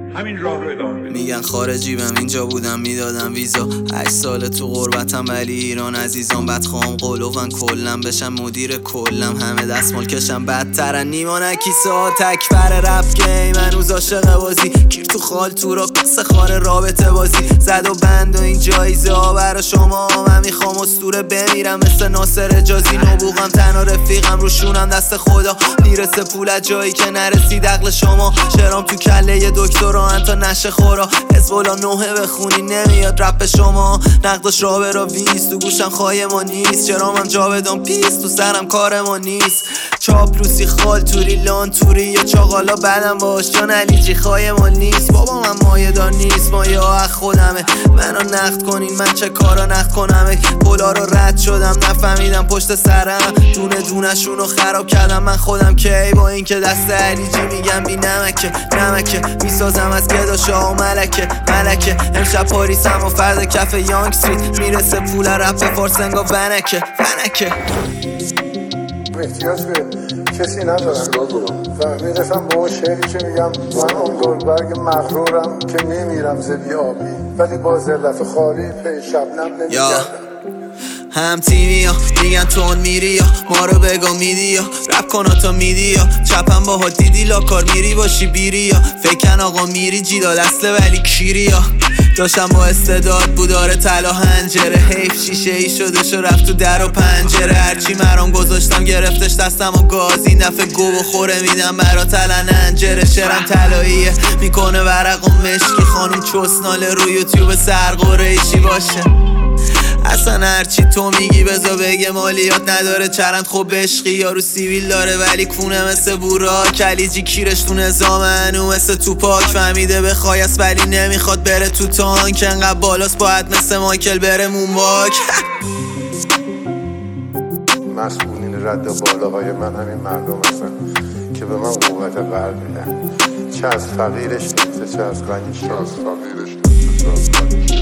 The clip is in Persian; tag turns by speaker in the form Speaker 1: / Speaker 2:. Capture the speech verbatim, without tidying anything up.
Speaker 1: همین راه رو ادامه بدید.
Speaker 2: میگن خارجی بم اینجا بودم میدادم ویزا، هشت ساله تو غربتم ولی ایران عزیزان. بد خواهم قلوبن کلم بشم مدیر کلم، همه دستمال کشم بدترن نیمانه کیسه ها تکبر رپ گیم. هنوز عاشق بازی گیر تو خال تو را کسه خاره رابطه بازی زد و بند و این جایزه ها برا شما. من میخوام اسطوره بمیرم مثل ناصر اجازی، نبوغم تنها رفیقم روشونم دست خدا. میرسه پول جایی که نرسید عقل شما، شرام تو کله یه دکتر و تا نشه خورا. حزب‌الله نوحه بخونی نمیاد رپ شما، نقداش را برا ویست تو گوشم خواهی ما نیست. چرامم جاودان پیست تو سرم کار ما نیست. چاپلوسی خال توری لان توری یا چاقالا بدم باش جان علیجی خواهی ما نیست. بابا من مایه دار نیست، مایه ها خودمه. منو نقد کنین من چه کارا نقد کنمه. پولا رو رد شدم نفهمیدم پشت سرم، دونه دونه شونو خراب کردم من خودم. کی با این که دست علیجی میگم بی نمکه نمکه، میسازم از گدا شاه و ملکه ملکه. امشب پاریسم و فرد کف یانگ استریت، میرسه پول رپ فارسنگا ونکه ونکه.
Speaker 3: احتیاج به کسی ندارم و میرسم با اون شعری که میگم من اون گلبرگ مغرورم که میمیرم ز بی آبی، ولی با ذلت خالی پی شبنم نمیگردم.
Speaker 2: هم تیمی ها میگن تون میری یا ما رو بگو میدی یا رپ کن تا میدی یا چپم با ها دیدی لاکار میری باشی بیری یا فکن آقا میری جیداد اصله ولی کیری یا داشتم با استعداد بوداره تلا هنجره. حیف شیشه ای شده شو رفت تو در و پنجره، هرچی مرام گذاشتم گرفتش دستم و گاز. این دفعه گو بخوره میدم برا تلن انجره. شرم تلاییه میکنه ورق و مشکی، خانوم چسناله رو یوتیوب سرقوره ایشی باشه. اصلا هرچی تو میگی بزا بگه مالیات نداره. چرند خوب عشقی یارو سیویل داره ولی کونه مثل بورا. کلیجی کیرش تو نظام هنو مثل تو پاک، فهمیده بخوای است ولی نمیخواد بره تو تانک. انقدر بالاست باید مثل مایکل بره مونواک.
Speaker 3: مسئولین رد بالاهای من همین مردم هستن که به من قوت قلب میدن، چه از فقیرش نیسته چه از غنیش.